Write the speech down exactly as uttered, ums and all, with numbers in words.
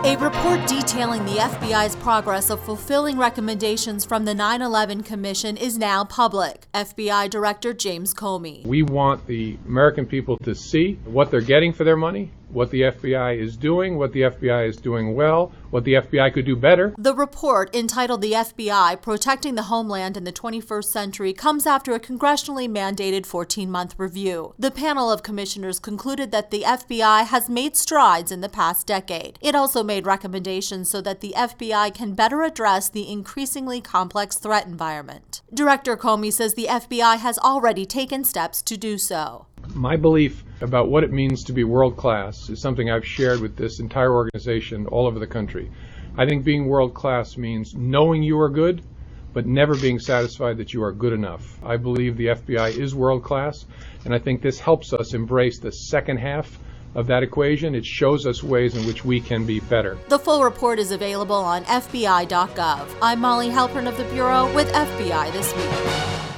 A report detailing the F B I's progress of fulfilling recommendations from the nine eleven Commission is now public. F B I Director James Comey. We want the American people to see what they're getting for their money, what the F B I is doing, what the F B I is doing well, what the F B I could do better. The report, entitled The F B I Protecting the Homeland in the twenty-first Century, comes after a congressionally mandated fourteen-month review. The panel of commissioners concluded that the F B I has made strides in the past decade. It also made recommendations so that the F B I can better address the increasingly complex threat environment. Director Comey says the F B I has already taken steps to do so. My belief about what it means to be world-class is something I've shared with this entire organization all over the country. I think being world-class means knowing you are good, but never being satisfied that you are good enough. I believe the F B I is world-class, and I think this helps us embrace the second half of that equation. It shows us ways in which we can be better. The full report is available on F B I dot gov. I'm Molly Halpern of the Bureau with F B I This Week.